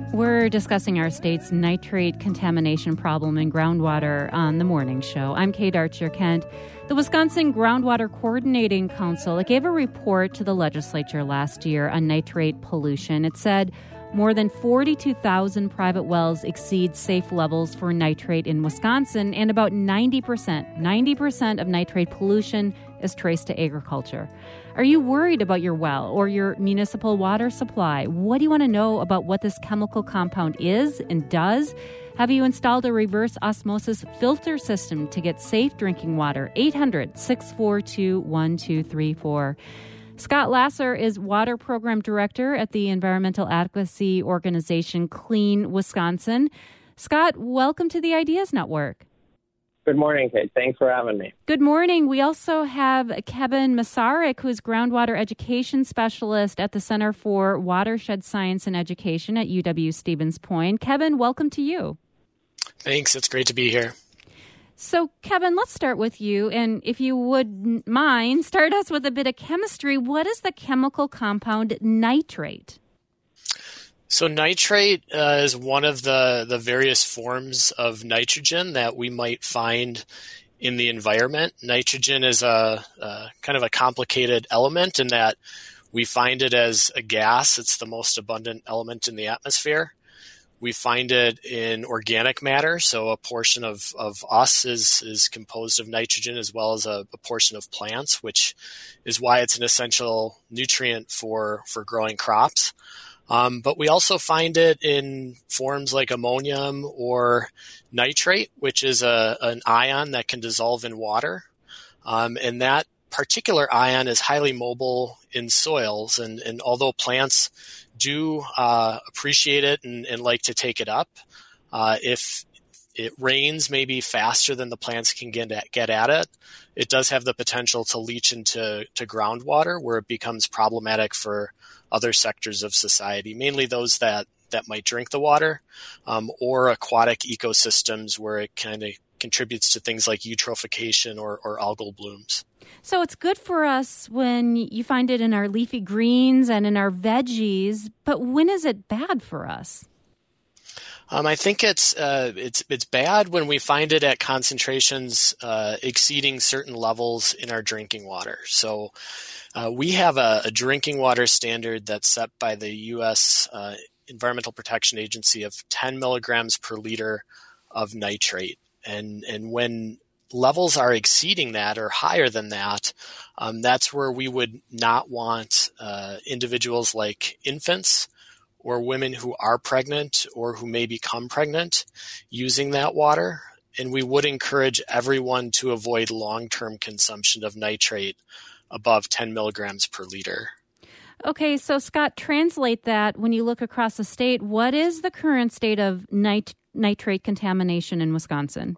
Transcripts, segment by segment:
We're discussing our state's nitrate contamination problem in groundwater on The Morning Show. I'm Kate Archer-Kent. The Wisconsin Groundwater Coordinating Council, it gave a report to the legislature last year on nitrate pollution. It said more than 42,000 private wells exceed safe levels for nitrate in Wisconsin, and about 90% of nitrate pollution is traced to agriculture. Are you worried about your well or your municipal water supply? What do you want to know about what this chemical compound is and does? Have you installed a reverse osmosis filter system to get safe drinking water? 800-642-1234. Scott Lasser is Water Program Director at the environmental advocacy organization Clean Wisconsin. Scott, welcome to the Ideas Network. Good morning, Kate. Thanks for having me. Good morning. We also have Kevin Masaryk, who's groundwater education specialist at the Center for Watershed Science and Education at UW-Stevens Point. Kevin, welcome to you. Thanks. It's great to be here. So, Kevin, let's start with you. And if you wouldn't mind, start us with a bit of chemistry. What is the chemical compound nitrate? So nitrate is one of the various forms of nitrogen that we might find in the environment. Nitrogen is a kind of a complicated element in that we find it as a gas. It's the most abundant element in the atmosphere. We find it in organic matter, so a portion of us is composed of nitrogen as well as a portion of plants, which is why it's an essential nutrient for growing crops. But we also find it in forms like ammonium or nitrate, which is an ion that can dissolve in water. And that particular ion is highly mobile in soils. And although plants do appreciate it and like to take it up, if it rains maybe faster than the plants can get at it, it does have the potential to leach into groundwater, where it becomes problematic for other sectors of society, mainly those that might drink the water, or aquatic ecosystems where it kind of contributes to things like eutrophication or algal blooms. So it's good for us when you find it in our leafy greens and in our veggies, but when is it bad for us? I think it's bad when we find it at concentrations exceeding certain levels in our drinking water. So we have a drinking water standard that's set by the U.S. Environmental Protection Agency of 10 milligrams per liter of nitrate. And when levels are exceeding that or higher than that, that's where we would not want individuals like infants or women who are pregnant or who may become pregnant using that water. And we would encourage everyone to avoid long-term consumption of nitrate above 10 milligrams per liter. Okay, so Scott, translate that when you look across the state. What is the current state of nitrate contamination in Wisconsin?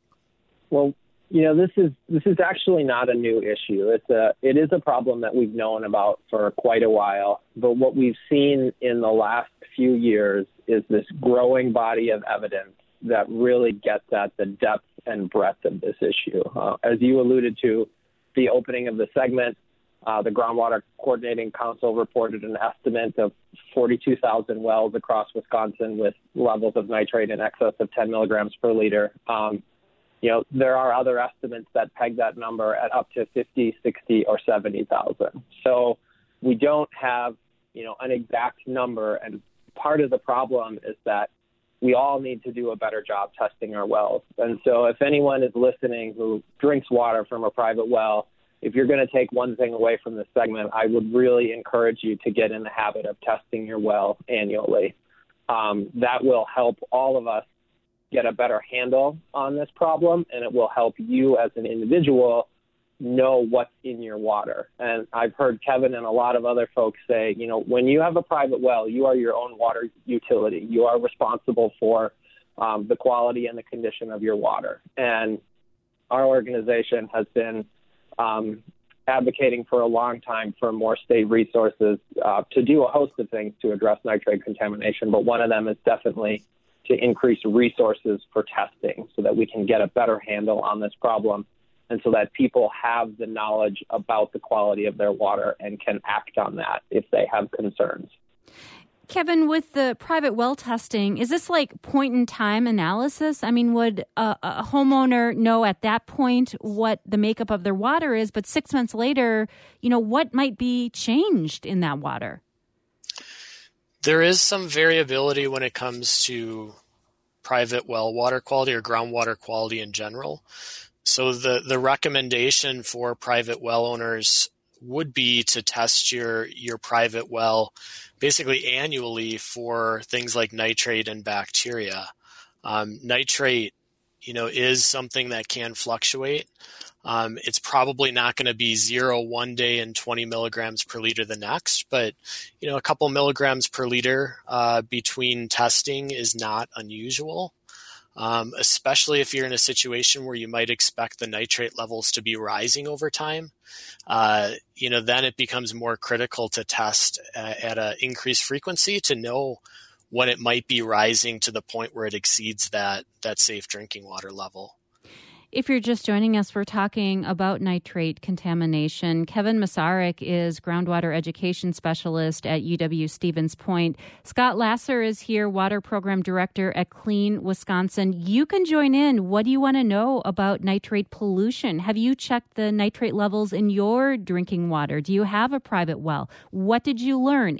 Well, this is actually not a new issue. It is a problem that we've known about for quite a while. But what we've seen in the last few years is this growing body of evidence that really gets at the depth and breadth of this issue. As you alluded to, the opening of the segment, the Groundwater Coordinating Council reported an estimate of 42,000 wells across Wisconsin with levels of nitrate in excess of 10 milligrams per liter. There are other estimates that peg that number at up to 50, 60, or 70,000. So we don't have, an exact number. And part of the problem is that we all need to do a better job testing our wells. And so if anyone is listening who drinks water from a private well, if you're going to take one thing away from this segment, I would really encourage you to get in the habit of testing your well annually. That will help all of us get a better handle on this problem, and it will help you as an individual know what's in your water. And I've heard Kevin and a lot of other folks say, when you have a private well, you are your own water utility. You are responsible for the quality and the condition of your water. And our organization has been advocating for a long time for more state resources to do a host of things to address nitrate contamination. But one of them is definitely to increase resources for testing so that we can get a better handle on this problem and so that people have the knowledge about the quality of their water and can act on that if they have concerns. Kevin, with the private well testing, is this like point-in-time analysis? I mean, would a homeowner know at that point what the makeup of their water is, but 6 months later, what might be changed in that water? There is some variability when it comes to private well water quality or groundwater quality in general. So the recommendation for private well owners would be to test your private well basically annually for things like nitrate and bacteria. Nitrate, is something that can fluctuate. It's probably not going to be 0 one day and 20 milligrams per liter the next, but a couple milligrams per liter between testing is not unusual. Especially if you're in a situation where you might expect the nitrate levels to be rising over time, then it becomes more critical to test at an increased frequency to know when it might be rising to the point where it exceeds that safe drinking water level. If you're just joining us, we're talking about nitrate contamination. Kevin Masaryk is groundwater education specialist at UW-Stevens Point. Scott Lasser is here, water program director at Clean Wisconsin. You can join in. What do you want to know about nitrate pollution? Have you checked the nitrate levels in your drinking water? Do you have a private well? What did you learn?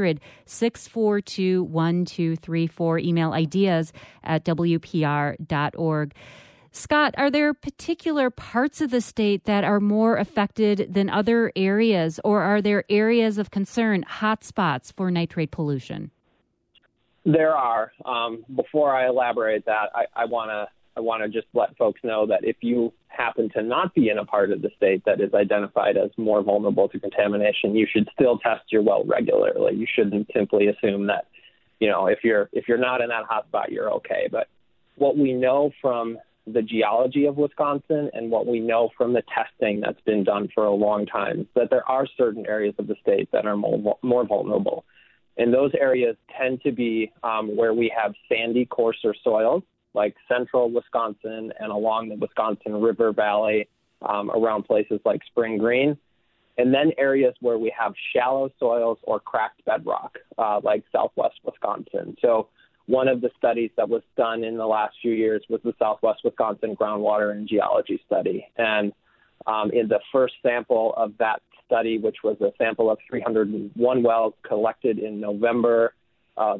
800-642-1234. Email ideas at WPR.org. Scott, are there particular parts of the state that are more affected than other areas, or are there areas of concern, hotspots for nitrate pollution? There are. Before I elaborate that, I want to just let folks know that if you happen to not be in a part of the state that is identified as more vulnerable to contamination, you should still test your well regularly. You shouldn't simply assume that, if you're not in that hotspot, you're okay. But what we know from the geology of Wisconsin and what we know from the testing that's been done for a long time is that there are certain areas of the state that are more vulnerable. And those areas tend to be where we have sandy, coarser soils, like central Wisconsin and along the Wisconsin River Valley, around places like Spring Green. And then areas where we have shallow soils or cracked bedrock, like southwest Wisconsin. So one of the studies that was done in the last few years was the Southwest Wisconsin Groundwater and Geology Study. And in the first sample of that study, which was a sample of 301 wells collected in November of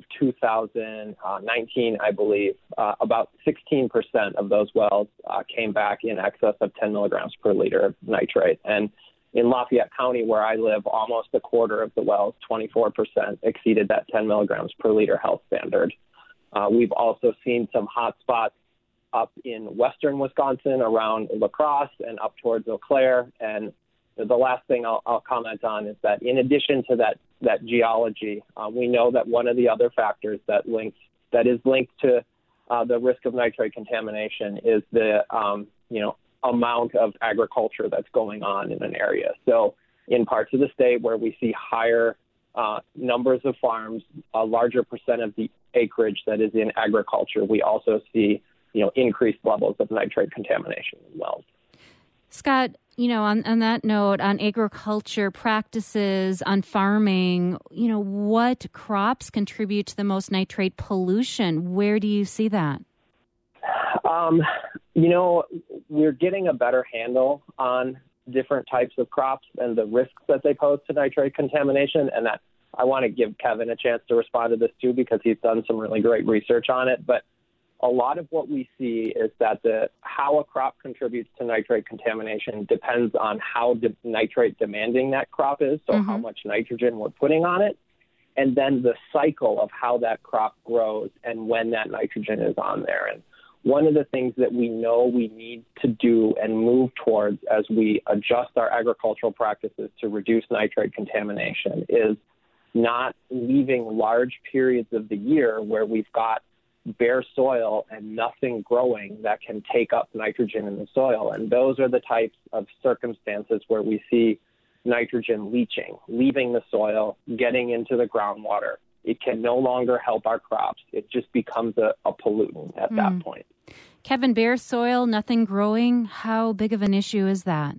2019, I believe, about 16% of those wells came back in excess of 10 milligrams per liter of nitrate. And in Lafayette County, where I live, almost a quarter of the wells, 24%, exceeded that 10 milligrams per liter health standard. We've also seen some hot spots up in western Wisconsin around La Crosse and up towards Eau Claire. And the last thing I'll comment on is that in addition to that geology, we know that one of the other factors that is linked to the risk of nitrate contamination is the amount of agriculture that's going on in an area. So in parts of the state where we see higher numbers of farms, a larger percent of the acreage that is in agriculture, we also see, increased levels of nitrate contamination in wells. Scott, on that note, on agriculture practices, on farming, what crops contribute to the most nitrate pollution? Where do you see that? We're getting a better handle on different types of crops and the risks that they pose to nitrate contamination. And that I want to give Kevin a chance to respond to this too, because he's done some really great research on it. But a lot of what we see is that how a crop contributes to nitrate contamination depends on how nitrate demanding that crop is, so how much nitrogen we're putting on it, and then the cycle of how that crop grows and when that nitrogen is on there. And one of the things that we know we need to do and move towards as we adjust our agricultural practices to reduce nitrate contamination is not leaving large periods of the year where we've got bare soil and nothing growing that can take up nitrogen in the soil. And those are the types of circumstances where we see nitrogen leaving the soil, getting into the groundwater. It can no longer help our crops. It just becomes a pollutant at that point. Kevin, bare soil, nothing growing. How big of an issue is that?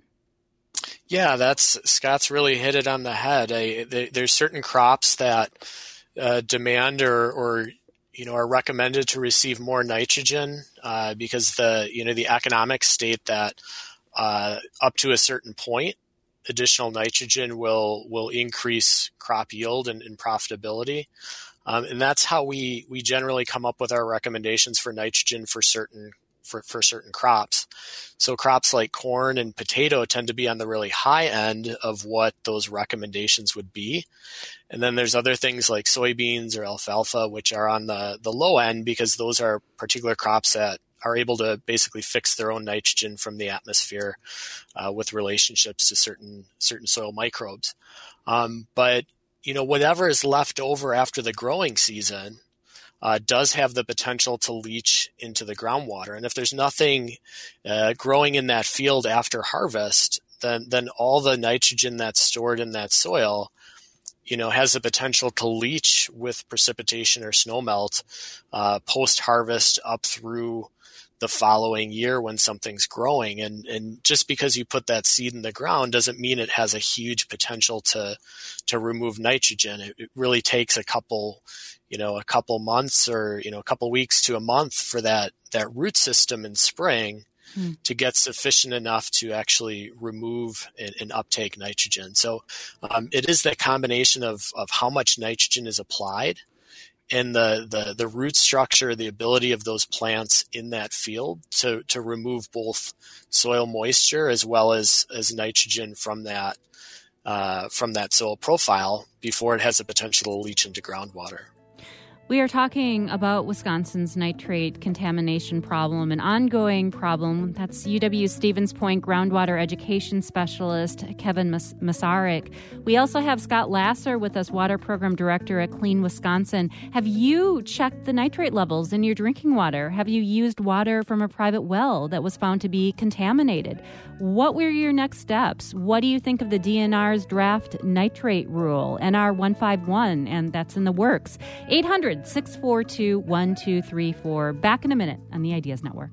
Yeah, Scott's really hit it on the head. There's certain crops that demand or are recommended to receive more nitrogen because the economics state that up to a certain point, additional nitrogen will increase crop yield and profitability. And that's how we generally come up with our recommendations for nitrogen for certain crops. So crops like corn and potato tend to be on the really high end of what those recommendations would be. And then there's other things like soybeans or alfalfa, which are on the low end because those are particular crops that are able to basically fix their own nitrogen from the atmosphere with relationships to certain soil microbes. But whatever is left over after the growing season does have the potential to leach into the groundwater. And if there's nothing growing in that field after harvest, then all the nitrogen that's stored in that soil, has the potential to leach with precipitation or snowmelt post-harvest up through the following year when something's growing. And just because you put that seed in the ground doesn't mean it has a huge potential to remove nitrogen. It really takes a couple months or, a couple weeks to a month for that root system in spring to get sufficient enough to actually remove and uptake nitrogen. So it is that combination of how much nitrogen is applied and the root structure, the ability of those plants in that field to remove both soil moisture as well as nitrogen from that soil profile before it has the potential to leach into groundwater. We are talking about Wisconsin's nitrate contamination problem, an ongoing problem. That's UW-Stevens Point groundwater education specialist Kevin Masaryk. We also have Scott Lasser with us, water program director at Clean Wisconsin. Have you checked the nitrate levels in your drinking water? Have you used water from a private well that was found to be contaminated? What were your next steps? What do you think of the DNR's draft nitrate rule, NR 151, and that's in the works? 800-642-1234. Back in a minute on the Ideas Network.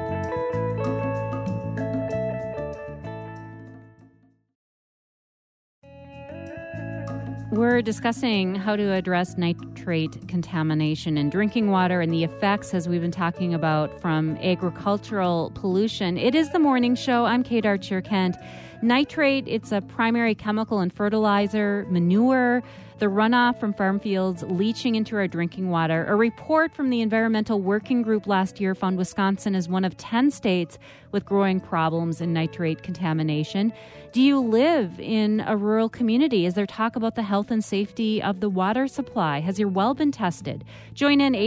We're discussing how to address nitrate contamination in drinking water and the effects, as we've been talking about, from agricultural pollution. It is the morning show. I'm Kate Archer-Kent. Nitrate, it's a primary chemical in fertilizer, manure, the runoff from farm fields leaching into our drinking water. A report from the Environmental Working Group last year found Wisconsin as one of 10 states with growing problems in nitrate contamination. Do you live in a rural community? Is there talk about the health and safety of the water supply? Has your well been tested? Join in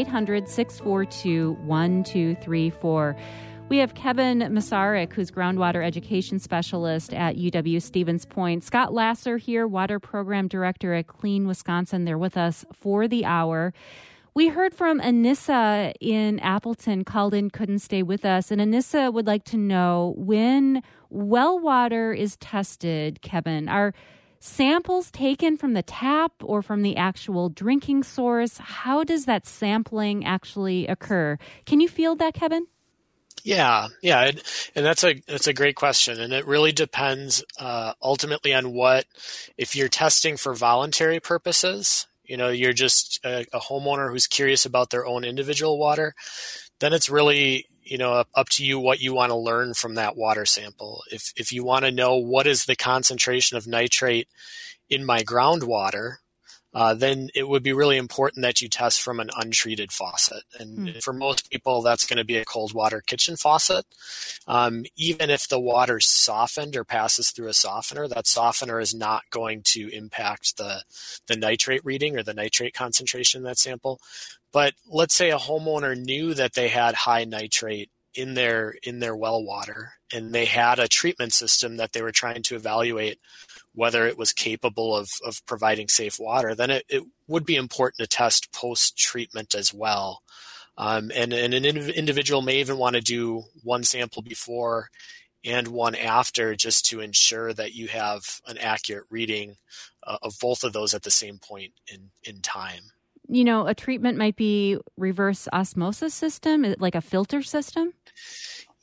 800-642-1234. We have Kevin Masaryk, who's groundwater education specialist at UW-Stevens Point. Scott Lasser here, water program director at Clean Wisconsin. They're with us for the hour. We heard from Anissa in Appleton, called in, couldn't stay with us. And Anissa would like to know, when well water is tested, Kevin, are samples taken from the tap or from the actual drinking source? How does that sampling actually occur? Can you field that, Kevin? Yeah, and that's a great question, and it really depends ultimately on if you're testing for voluntary purposes. You're just a homeowner who's curious about their own individual water. Then it's really up to you what you want to learn from that water sample. If you want to know what is the concentration of nitrate in my groundwater, then it would be really important that you test from an untreated faucet. And for most people, that's going to be a cold water kitchen faucet. Even if the water's softened or passes through a softener, that softener is not going to impact the nitrate reading or the nitrate concentration in that sample. But let's say a homeowner knew that they had high nitrate in their well water, and they had a treatment system that they were trying to evaluate whether it was capable of providing safe water, then it would be important to test post-treatment as well. And an individual may even want to do one sample before and one after, just to ensure that you have an accurate reading of both of those at the same point in time. A treatment might be reverse osmosis system, like a filter system?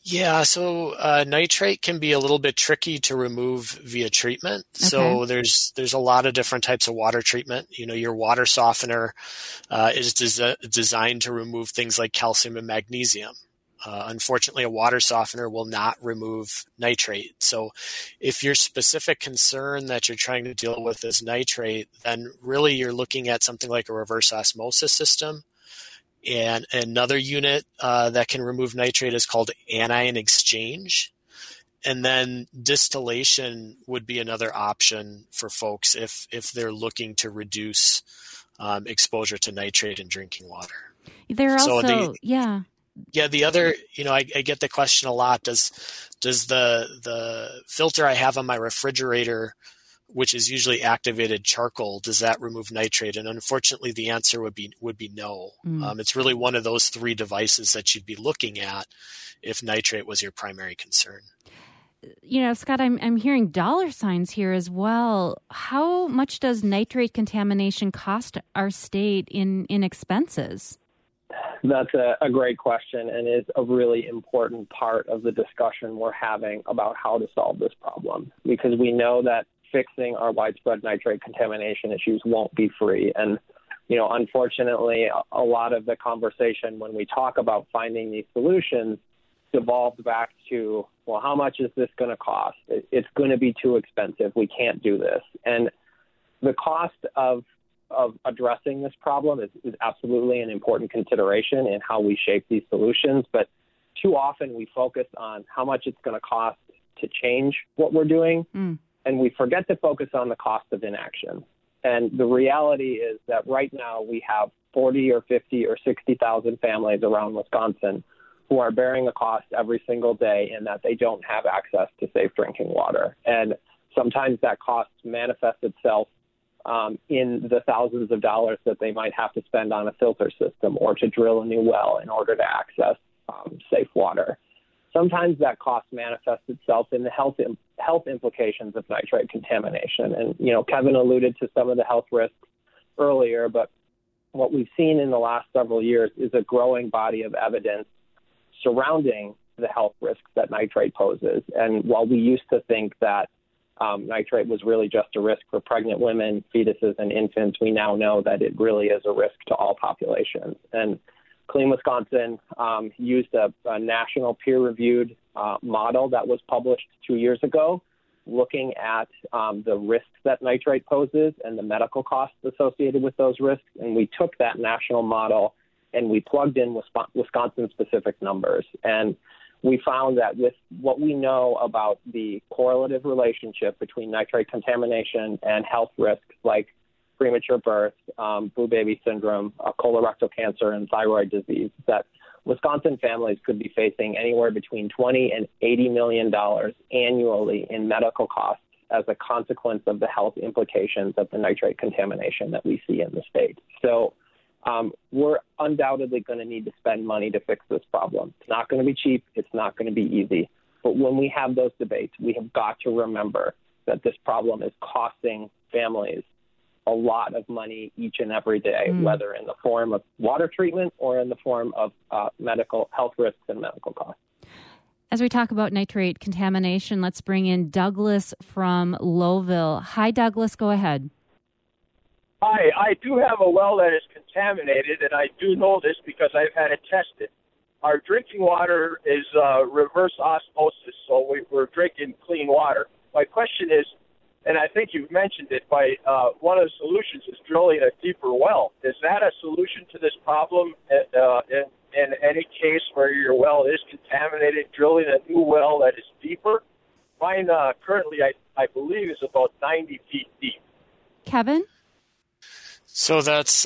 Yeah, so nitrate can be a little bit tricky to remove via treatment. Okay. So there's a lot of different types of water treatment. Your water softener is designed to remove things like calcium and magnesium. Unfortunately, a water softener will not remove nitrate. So if your specific concern that you're trying to deal with is nitrate, then really you're looking at something like a reverse osmosis system. And another unit that can remove nitrate is called anion exchange. And then distillation would be another option for folks if they're looking to reduce exposure to nitrate in drinking water. There are also, yeah. Yeah, the other, I get the question a lot. Does the filter I have on my refrigerator, which is usually activated charcoal, does that remove nitrate? And unfortunately, the answer would be no. It's really one of those three devices that you'd be looking at if nitrate was your primary concern. Scott, I'm hearing dollar signs here as well. How much does nitrate contamination cost our state in expenses? That's a great question, and is a really important part of the discussion we're having about how to solve this problem, because we know that fixing our widespread nitrate contamination issues won't be free. And, unfortunately, a lot of the conversation when we talk about finding these solutions devolved back to, well, how much is this going to cost? It's going to be too expensive. We can't do this. And the cost of addressing this problem is absolutely an important consideration in how we shape these solutions. But too often we focus on how much it's going to cost to change what we're doing, and we forget to focus on the cost of inaction. And the reality is that right now we have 40 or 50 or 60,000 families around Wisconsin who are bearing a cost every single day in that they don't have access to safe drinking water. And sometimes that cost manifests itself in the thousands of dollars that they might have to spend on a filter system or to drill a new well in order to access safe water. Sometimes that cost manifests itself in the health implications of nitrate contamination. And, Kevin alluded to some of the health risks earlier, but what we've seen in the last several years is a growing body of evidence surrounding the health risks that nitrate poses. And while we used to think that nitrate was really just a risk for pregnant women, fetuses, and infants, we now know that it really is a risk to all populations. And Clean Wisconsin used a national peer-reviewed model that was published 2 years ago, looking at the risks that nitrate poses and the medical costs associated with those risks. And we took that national model and we plugged in Wisconsin-specific numbers. And we found that with what we know about the correlative relationship between nitrate contamination and health risks like premature birth, blue baby syndrome, colorectal cancer, and thyroid disease, that Wisconsin families could be facing anywhere between $20 and $80 million annually in medical costs as a consequence of the health implications of the nitrate contamination that we see in the state. So we're undoubtedly going to need to spend money to fix this problem. It's not going to be cheap. It's not going to be easy. But when we have those debates, we have got to remember that this problem is costing families a lot of money each and every day, whether in the form of water treatment or in the form of medical health risks and medical costs. As we talk about nitrate contamination, let's bring in Douglas from Lowville. Hi, Douglas. Go ahead. Hi. I do have a well that is contaminated, and I do know this because I've had it tested. Our drinking water is reverse osmosis, so we're drinking clean water. My question is, and I think you've mentioned it, one of the solutions is drilling a deeper well. Is that a solution to this problem in any case where your well is contaminated, drilling a new well that is deeper? Mine currently, I believe, is about 90 feet deep. Kevin? So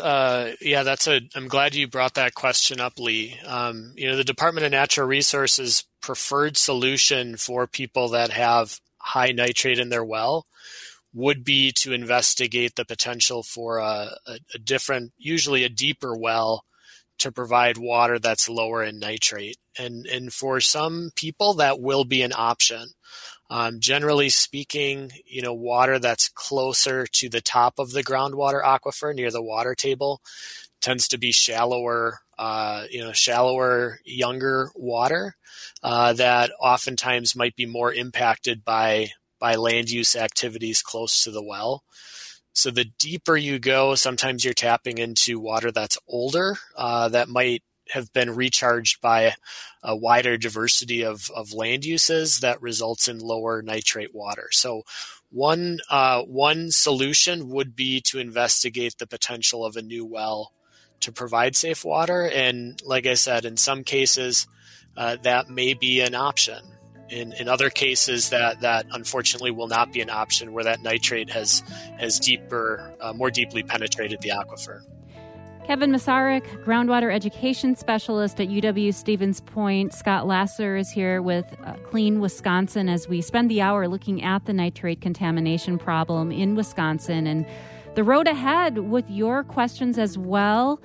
I'm glad you brought that question up, Lee. The Department of Natural Resources' preferred solution for people that have high nitrate in their well would be to investigate the potential for a different, usually a deeper well, to provide water that's lower in nitrate. And for some people, that will be an option. Generally speaking, water that's closer to the top of the groundwater aquifer near the water table tends to be shallower, younger water that oftentimes might be more impacted by land use activities close to the well. So the deeper you go, sometimes you're tapping into water that's older, that might have been recharged by a wider diversity of land uses that results in lower nitrate water. So one solution would be to investigate the potential of a new well to provide safe water. And like I said, in some cases, that may be an option. In other cases, that unfortunately will not be an option, where that nitrate has more deeply penetrated the aquifer. Kevin Masaryk, groundwater education specialist at UW-Stevens Point. Scott Lasser is here with Clean Wisconsin as we spend the hour looking at the nitrate contamination problem in Wisconsin and the road ahead with your questions as well.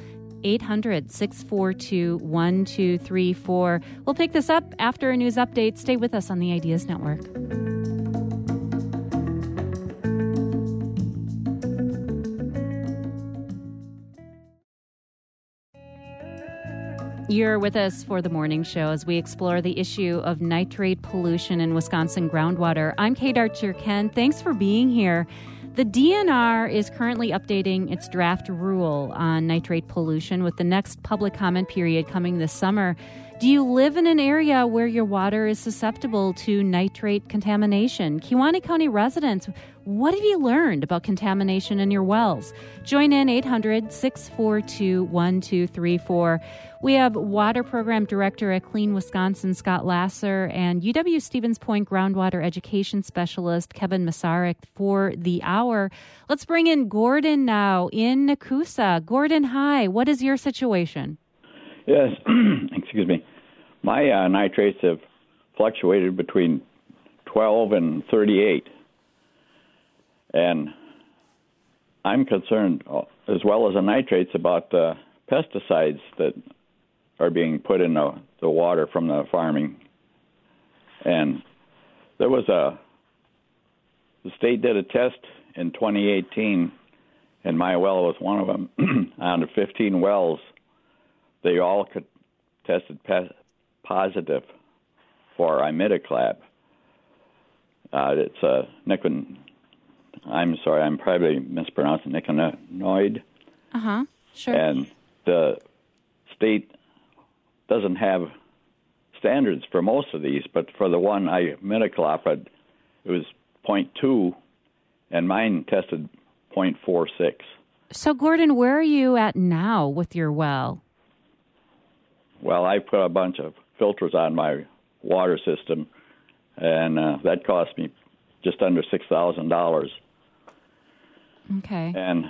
800-642-1234. We'll pick this up after a news update. Stay with us on the Ideas Network. You're with us for the morning show as we explore the issue of nitrate pollution in Wisconsin groundwater. I'm Kate Archer-Kent. Thanks for being here. The DNR is currently updating its draft rule on nitrate pollution with the next public comment period coming this summer. Do you live in an area where your water is susceptible to nitrate contamination? Kewaunee County residents, what have you learned about contamination in your wells? Join in 800-642-1234. We have Water Program Director at Clean Wisconsin, Scott Lasser, and UW-Stevens Point Groundwater Education Specialist, Kevin Masaryk, for the hour. Let's bring in Gordon now in Nakusa. Gordon, hi. What is your situation? Yes, excuse me. My nitrates have fluctuated between 12 and 38. And I'm concerned, as well as the nitrates, about the pesticides that are being put in the water from the farming. And there was the state did a test in 2018, and my well was one of them. Out of 15 wells, they all tested positive for imidaclab. It's a I'm sorry, I'm probably mispronouncing nicotinoid. Sure. And the state doesn't have standards for most of these, but for the one imidacloprid, it was 0.2, and mine tested 0.46. So, Gordon, where are you at now with your well? Well, I put a bunch of filters on my water system, and that cost me just under $6,000. Okay. And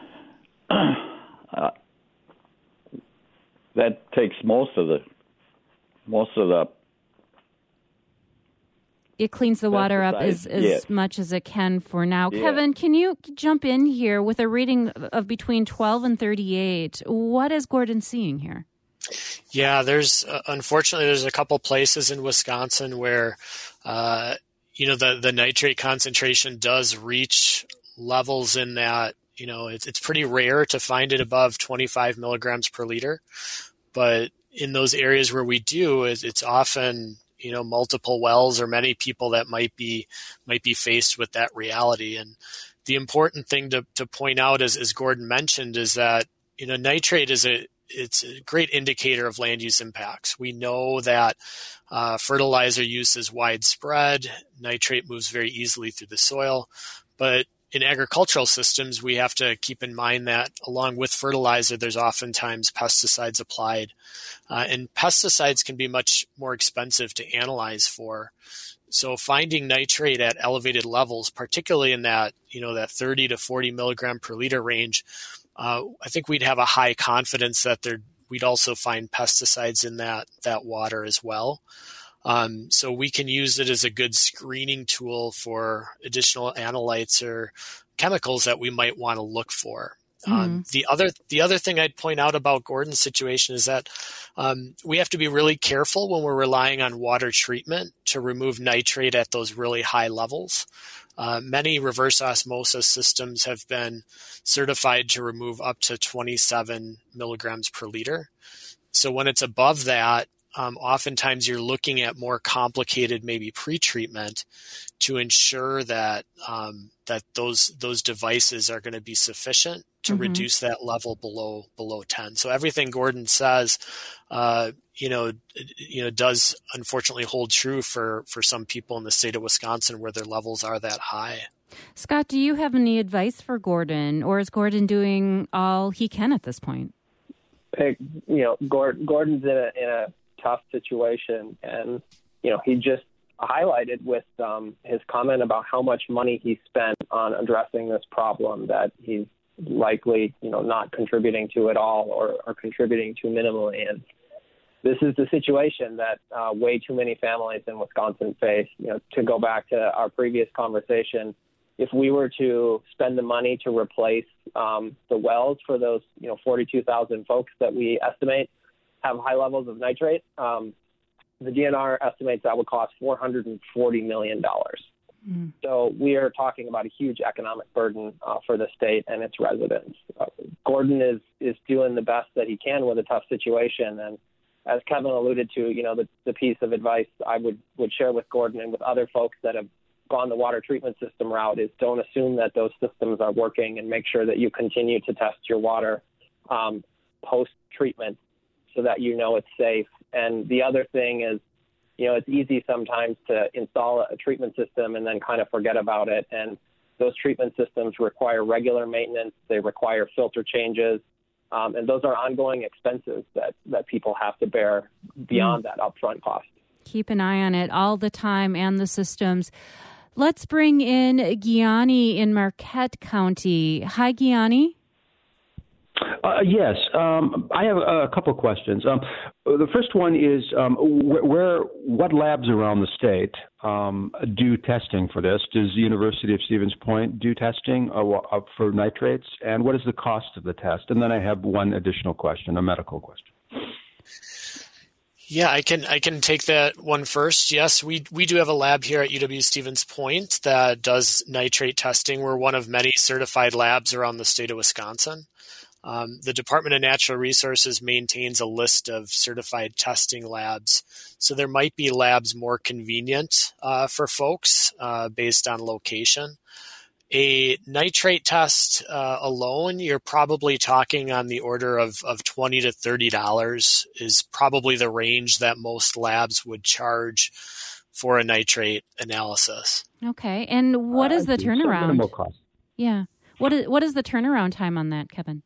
that takes most of the. It cleans the water up as much as it can for now. Yeah. Kevin, can you jump in here with a reading of between 12 and 38? What is Gordon seeing here? Yeah, unfortunately there's a couple places in Wisconsin where the nitrate concentration does reach levels in that, it's pretty rare to find it above 25 milligrams per liter, but in those areas where we do, it's often multiple wells or many people that might be faced with that reality. And the important thing to point out, as Gordon mentioned, is that nitrate it's a great indicator of land use impacts. We know that fertilizer use is widespread. Nitrate moves very easily through the soil. But in agricultural systems, we have to keep in mind that along with fertilizer, there's oftentimes pesticides applied. And pesticides can be much more expensive to analyze for. So finding nitrate at elevated levels, particularly in that 30 to 40 milligram per liter range, I think we'd have a high confidence that we'd also find pesticides in that water as well. So we can use it as a good screening tool for additional analytes or chemicals that we might want to look for. The other thing I'd point out about Gordon's situation is that we have to be really careful when we're relying on water treatment to remove nitrate at those really high levels. Many reverse osmosis systems have been certified to remove up to 27 milligrams per liter. So when it's above that, oftentimes you're looking at more complicated, maybe pre-treatment, to ensure that that those devices are going to be sufficient to reduce that level below 10. So everything Gordon says, does unfortunately hold true for some people in the state of Wisconsin where their levels are that high. Scott, do you have any advice for Gordon, or is Gordon doing all he can at this point? Gordon's in a tough situation, and he just highlighted with his comment about how much money he spent on addressing this problem that he's likely not contributing to at all or contributing to minimally. And this is the situation that way too many families in Wisconsin face. To go back to our previous conversation, if we were to spend the money to replace the wells for those 42,000 folks that we estimate have high levels of nitrate, the DNR estimates that would cost $440 million. So we are talking about a huge economic burden for the state and its residents. Gordon is doing the best that he can with a tough situation. And as Kevin alluded to, the piece of advice I would share with Gordon and with other folks that have gone the water treatment system route is don't assume that those systems are working, and make sure that you continue to test your water post-treatment so that it's safe. And the other thing is, it's easy sometimes to install a treatment system and then kind of forget about it. And those treatment systems require regular maintenance. They require filter changes. And those are ongoing expenses that people have to bear beyond that upfront cost. Keep an eye on it all the time and the systems. Let's bring in Gianni in Marquette County. Hi, Gianni. Yes, I have a couple of questions. The first one is what labs around the state do testing for this? Does the University of Stevens Point do testing for nitrates? And what is the cost of the test? And then I have one additional question, a medical question. Yeah, I can take that one first. Yes, we do have a lab here at UW Stevens Point that does nitrate testing. We're one of many certified labs around the state of Wisconsin. The Department of Natural Resources maintains a list of certified testing labs. So there might be labs more convenient for folks based on location. A nitrate test alone, you're probably talking on the order of $20 to $30 is probably the range that most labs would charge for a nitrate analysis. Okay. And what is the turnaround? Minimal cost. Yeah. What is the turnaround time on that, Kevin?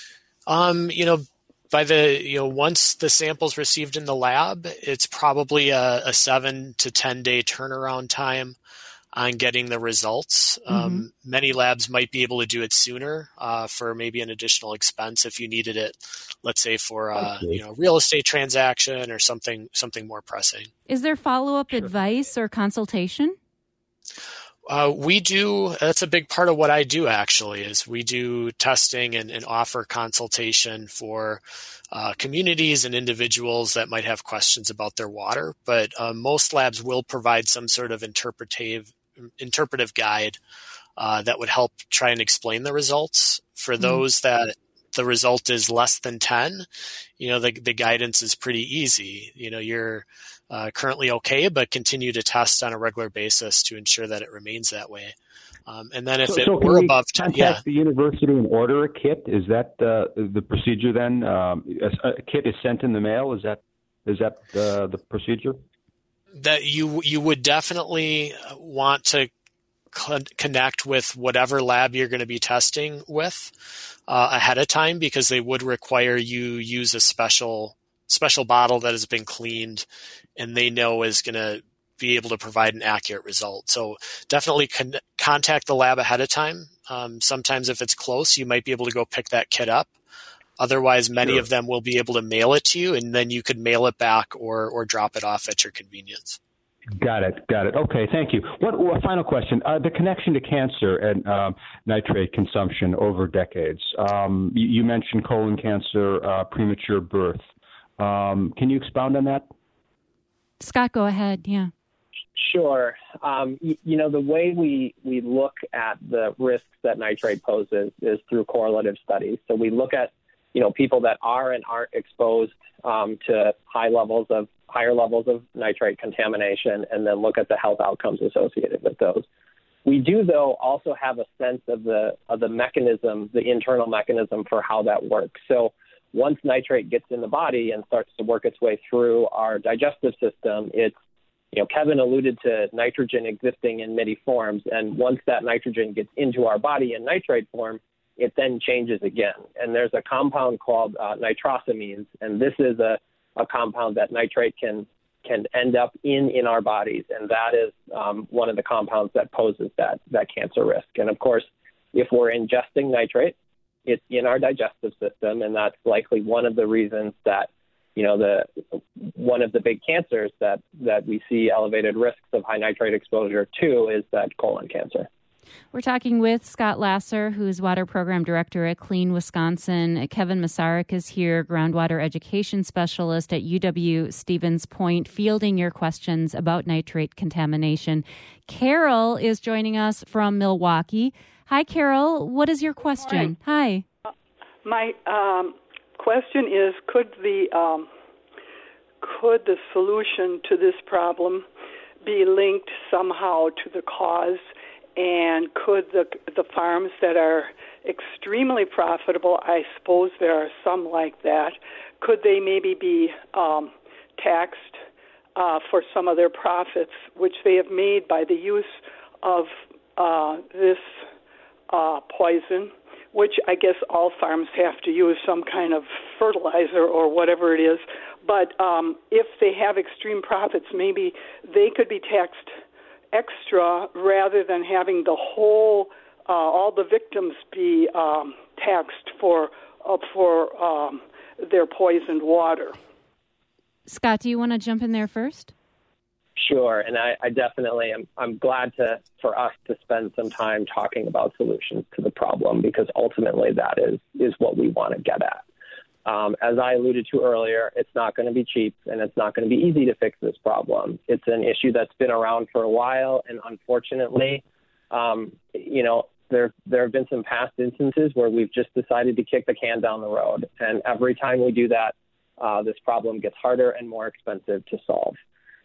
By once the sample's received in the lab, it's probably a 7 to 10 day turnaround time on getting the results. Many labs might be able to do it sooner for maybe an additional expense if you needed it, let's say for a real estate transaction or something more pressing. Is there follow-up advice or consultation? We do. That's a big part of what I do, actually, is we do testing and offer consultation for communities and individuals that might have questions about their water. But most labs will provide some sort of interpretive guide that would help try and explain the results. For those that the result is less than 10, the guidance is pretty easy. You're currently okay, but continue to test on a regular basis to ensure that it remains that way. And then if we're above 10, contact the university and order a kit. Is that the procedure then? A kit is sent in the mail. Is that the procedure? That you would definitely want to connect with whatever lab you're going to be testing with ahead of time, because they would require you use a special bottle that has been cleaned and they know is going to be able to provide an accurate result. So definitely contact the lab ahead of time. Sometimes if it's close, you might be able to go pick that kit up. Otherwise, many of them will be able to mail it to you, and then you could mail it back or drop it off at your convenience. Got it. Okay, thank you. One final question. The connection to cancer and nitrate consumption over decades. You mentioned colon cancer, premature birth. Can you expound on that? Scott, go ahead. Yeah. Sure. The way we look at the risks that nitrate poses is through correlative studies. So we look at, people that are and aren't exposed to higher levels of nitrate contamination, and then look at the health outcomes associated with those. We do, though, also have a sense of the mechanism, the internal mechanism for how that works. So once nitrate gets in the body and starts to work its way through our digestive system, it's, Kevin alluded to nitrogen existing in many forms, and once that nitrogen gets into our body in nitrate form, it then changes again. And there's a compound called nitrosamines, and this is a compound that nitrate can end up in our bodies, and that is one of the compounds that poses that cancer risk. And of course, if we're ingesting nitrate, it's in our digestive system, and that's likely one of the reasons that one of the big cancers that we see elevated risks of high nitrate exposure to is that colon cancer. We're talking with Scott Lasser, who's Water Program Director at Clean Wisconsin. Kevin Masaryk is here, Groundwater Education Specialist at UW-Stevens Point, fielding your questions about nitrate contamination. Carol is joining us from Milwaukee. Hi, Carol. What is your question? Hi. My question is, could the solution to this problem be linked somehow to the cause? And could the farms that are extremely profitable, I suppose there are some like that, could they maybe be taxed for some of their profits, which they have made by the use of this poison, which I guess all farms have to use some kind of fertilizer or whatever it is. But if they have extreme profits, maybe they could be taxed extra rather than having the whole, all the victims be taxed for their poisoned water. Scott, do you want to jump in there first? Sure, and I definitely am. I'm glad for us to spend some time talking about solutions to the problem, because ultimately that is what we want to get at. As I alluded to earlier, it's not going to be cheap, and it's not going to be easy to fix this problem. It's an issue that's been around for a while, and unfortunately, there have been some past instances where we've just decided to kick the can down the road, and every time we do that, this problem gets harder and more expensive to solve.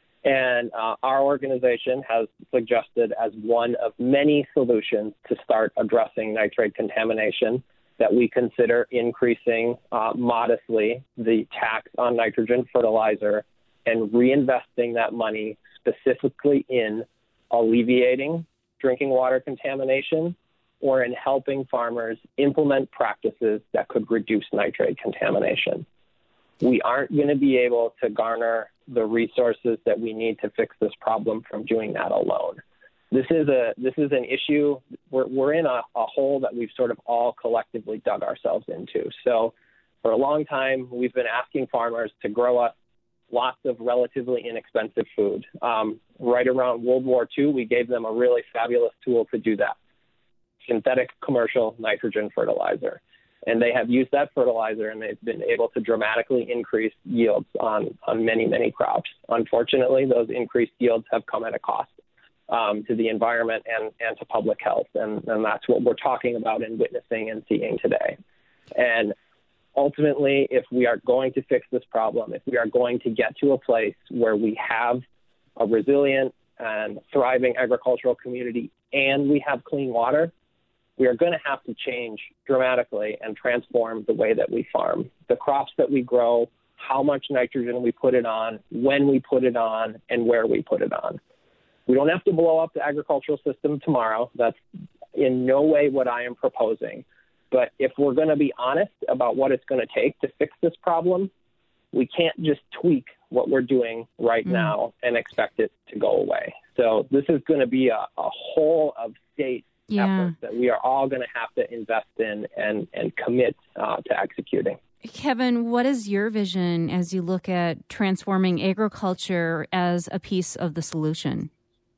And our organization has suggested as one of many solutions to start addressing nitrate contamination that we consider increasing modestly the tax on nitrogen fertilizer and reinvesting that money specifically in alleviating drinking water contamination or in helping farmers implement practices that could reduce nitrate contamination. We aren't going to be able to garner the resources that we need to fix this problem from doing that alone. This is an issue. We're in a hole that we've sort of all collectively dug ourselves into. So for a long time, we've been asking farmers to grow us lots of relatively inexpensive food. Right around World War II, we gave them a really fabulous tool to do that: synthetic commercial nitrogen fertilizer. And they have used that fertilizer, and they've been able to dramatically increase yields on many, many crops. Unfortunately, those increased yields have come at a cost to the environment and to public health. And that's what we're talking about and witnessing and seeing today. And ultimately, if we are going to fix this problem, if we are going to get to a place where we have a resilient and thriving agricultural community and we have clean water, we are going to have to change dramatically and transform the way that we farm. The crops that we grow, how much nitrogen we put it on, when we put it on, and where we put it on. We don't have to blow up the agricultural system tomorrow. That's in no way what I am proposing. But if we're going to be honest about what it's going to take to fix this problem, we can't just tweak what we're doing right now and expect it to go away. So this is going to be a whole of state effort that we are all going to have to invest in and commit to executing. Kevin, what is your vision as you look at transforming agriculture as a piece of the solution?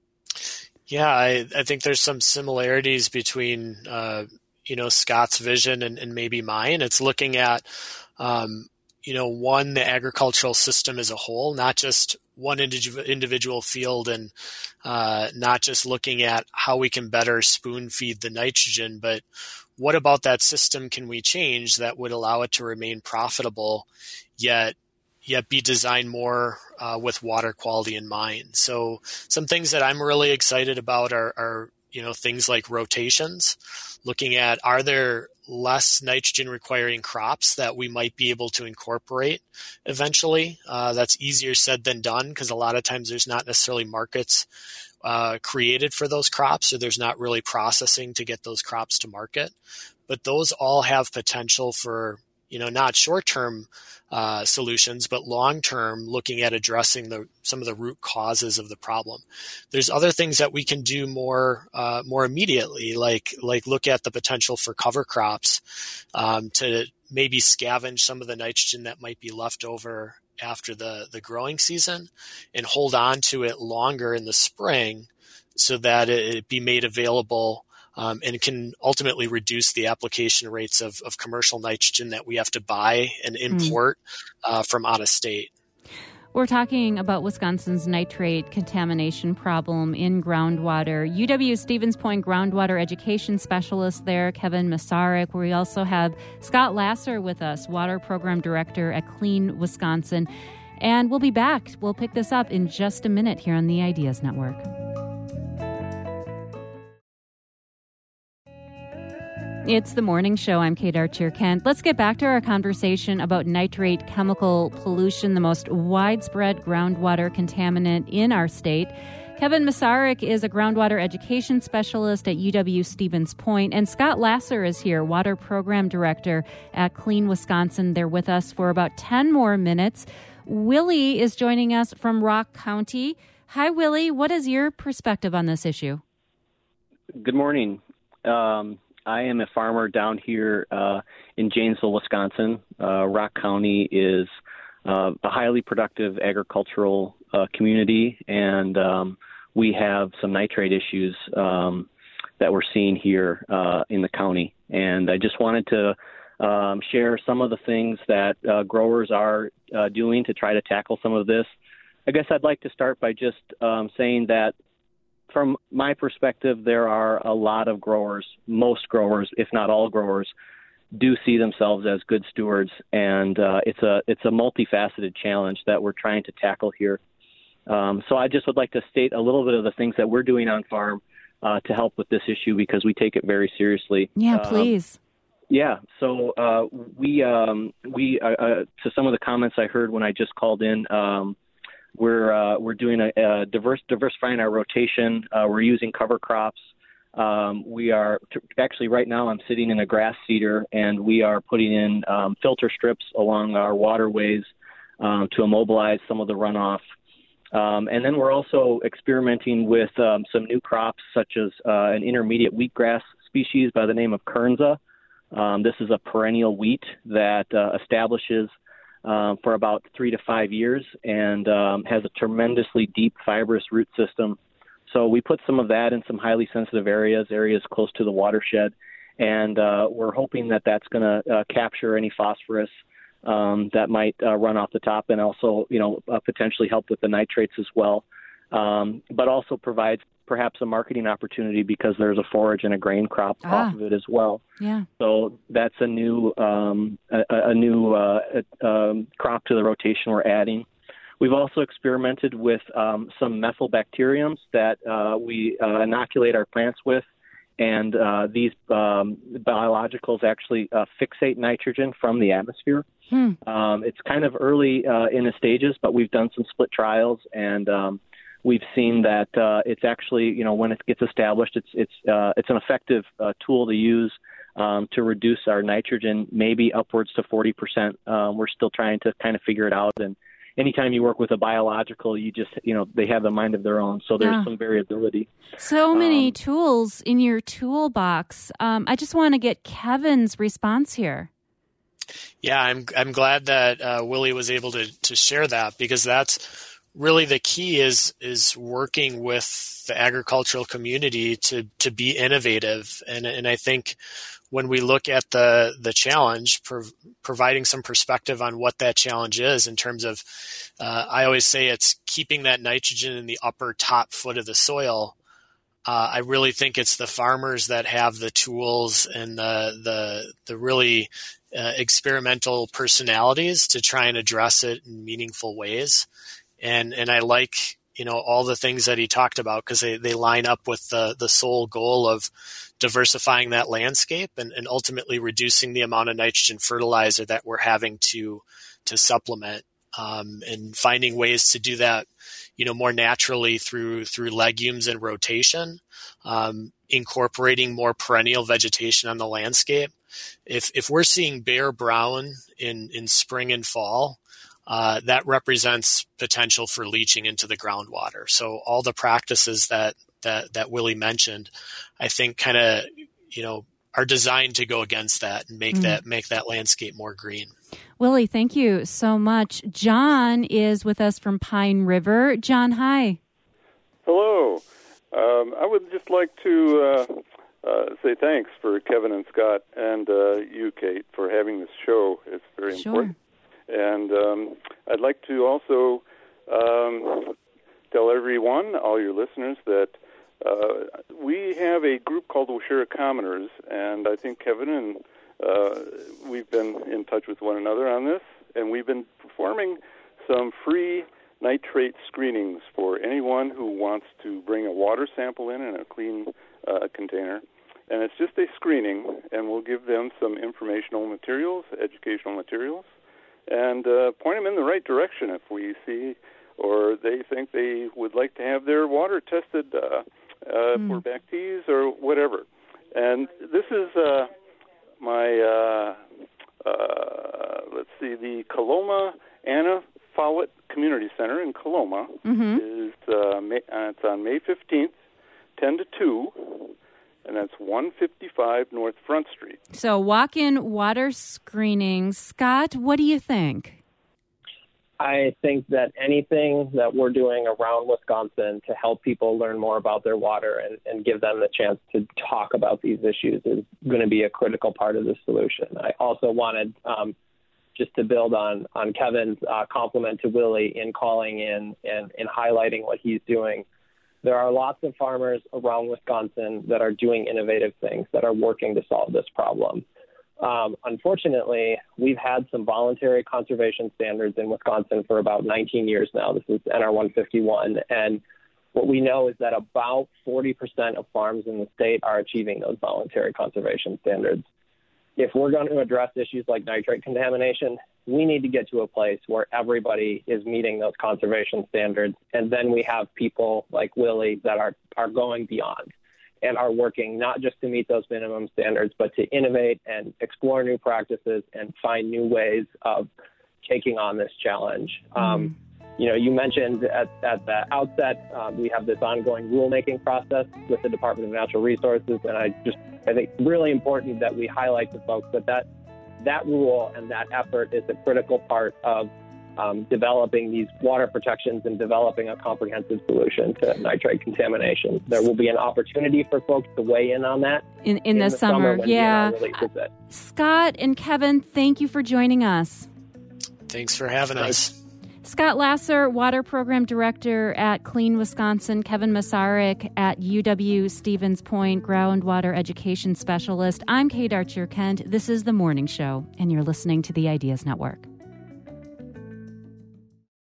Yeah, I think there's some similarities between, Scott's vision and maybe mine. It's looking at, one, the agricultural system as a whole, not just one individual field, and not just looking at how we can better spoon feed the nitrogen, but what about that system can we change that would allow it to remain profitable, yet be designed more with water quality in mind. So some things that I'm really excited about are things like rotations, looking at, are there less nitrogen requiring crops that we might be able to incorporate eventually? That's easier said than done, because a lot of times there's not necessarily markets created for those crops, or there's not really processing to get those crops to market. But those all have potential for, not short-term solutions, but long-term, looking at addressing some of the root causes of the problem. There's other things that we can do more immediately, like look at the potential for cover crops to maybe scavenge some of the nitrogen that might be left over after the growing season and hold on to it longer in the spring so that it be made available and can ultimately reduce the application rates of commercial nitrogen that we have to buy and import from out of state. We're talking about Wisconsin's nitrate contamination problem in groundwater. UW-Stevens Point groundwater education specialist there, Kevin Masaryk. We also have Scott Lasser with us, water program director at Clean Wisconsin. And we'll be back. We'll pick this up in just a minute here on the Ideas Network. It's the morning show. I'm Kate Archer-Kent. Let's get back to our conversation about nitrate chemical pollution, the most widespread groundwater contaminant in our state. Kevin Masaryk is a groundwater education specialist at UW-Stevens Point, and Scott Lasser is here, water program director at Clean Wisconsin. They're with us for about 10 more minutes. Willie is joining us from Rock County. Hi, Willie. What is your perspective on this issue? Good morning. I am a farmer down here in Janesville, Wisconsin. Rock County is a highly productive agricultural community, and we have some nitrate issues that we're seeing here in the county. And I just wanted to share some of the things that growers are doing to try to tackle some of this. I guess I'd like to start by just saying that from my perspective, there are a lot of growers, most growers, if not all growers, do see themselves as good stewards, and it's a multifaceted challenge that we're trying to tackle here. So I just would like to state a little bit of the things that we're doing on farm to help with this issue, because we take it very seriously. Yeah, please. So we to some of the comments I heard when I just called in. We're doing a diversifying our rotation. We're using cover crops. We are actually right now I'm sitting in a grass seeder, and we are putting in filter strips along our waterways to immobilize some of the runoff. And then we're also experimenting with some new crops, such as an intermediate wheatgrass species by the name of Kernza. This is a perennial wheat that establishes for about 3 to 5 years and has a tremendously deep fibrous root system. So we put some of that in some highly sensitive areas close to the watershed, and we're hoping that that's going to capture any phosphorus that might run off the top, and also, potentially help with the nitrates as well, but also provides perhaps a marketing opportunity because there's a forage and a grain crop off of it as well. Yeah. So that's a new crop to the rotation we're adding. We've also experimented with some methylbacteriums that we inoculate our plants with, and these biologicals actually fixate nitrogen from the atmosphere. It's kind of early in the stages, but we've done some split trials, and we've seen that it's actually, when it gets established, it's an effective tool to use to reduce our nitrogen, maybe upwards to 40%. We're still trying to kind of figure it out. And anytime you work with a biological, you just, they have a mind of their own. So there's some variability. So many tools in your toolbox. I just want to get Kevin's response here. Yeah, I'm glad that Willie was able to share that, because that's really the key is working with the agricultural community to be innovative. And I think when we look at the challenge, providing some perspective on what that challenge is in terms of, I always say it's keeping that nitrogen in the upper top foot of the soil. I really think it's the farmers that have the tools and the really experimental personalities to try and address it in meaningful ways. And I like, all the things that he talked about because they line up with the sole goal of diversifying that landscape and ultimately reducing the amount of nitrogen fertilizer that we're having to supplement, and finding ways to do that, more naturally through legumes and rotation, incorporating more perennial vegetation on the landscape. If we're seeing bare brown in spring and fall, that represents potential for leaching into the groundwater. So all the practices that Willie mentioned, I think kind of, are designed to go against that and make that landscape more green. Willie, thank you so much. John is with us from Pine River. John, hi. Hello. I would just like to say thanks for Kevin and Scott and you, Kate, for having this show. It's very important. And I'd like to also tell everyone, all your listeners, that we have a group called the Waushara Commoners, and I think Kevin and we've been in touch with one another on this, and we've been performing some free nitrate screenings for anyone who wants to bring a water sample in a clean container. And it's just a screening, and we'll give them some informational materials, educational materials, and point them in the right direction if we see or they think they would like to have their water tested for bacterias or whatever. And this is the Coloma Anna Follett Community Center in Coloma. Is it's on May 15th, 10 to 2. And that's 155 North Front Street. So walk-in water screening. Scott, what do you think? I think that anything that we're doing around Wisconsin to help people learn more about their water and give them the chance to talk about these issues is going to be a critical part of the solution. I also wanted just to build on Kevin's compliment to Willie in calling in and highlighting what he's doing. There are lots of farmers around Wisconsin that are doing innovative things, that are working to solve this problem. Unfortunately, we've had some voluntary conservation standards in Wisconsin for about 19 years now. This is NR 151. And what we know is that about 40% of farms in the state are achieving those voluntary conservation standards. If we're going to address issues like nitrate contamination, we need to get to a place where everybody is meeting those conservation standards. And then we have people like Willie that are going beyond and are working not just to meet those minimum standards, but to innovate and explore new practices and find new ways of taking on this challenge. You mentioned at the outset, we have this ongoing rulemaking process with the Department of Natural Resources, and I think it's really important that we highlight to folks that rule and that effort is a critical part of developing these water protections and developing a comprehensive solution to nitrate contamination. There will be an opportunity for folks to weigh in on that in the summer when DNR releases it. Scott and Kevin, thank you for joining us. Thanks for having us. Scott Lasser, Water Program Director at Clean Wisconsin, Kevin Masaryk at UW Stevens Point, Groundwater Education Specialist. I'm Kate Archer-Kent. This is The Morning Show, and you're listening to the Ideas Network.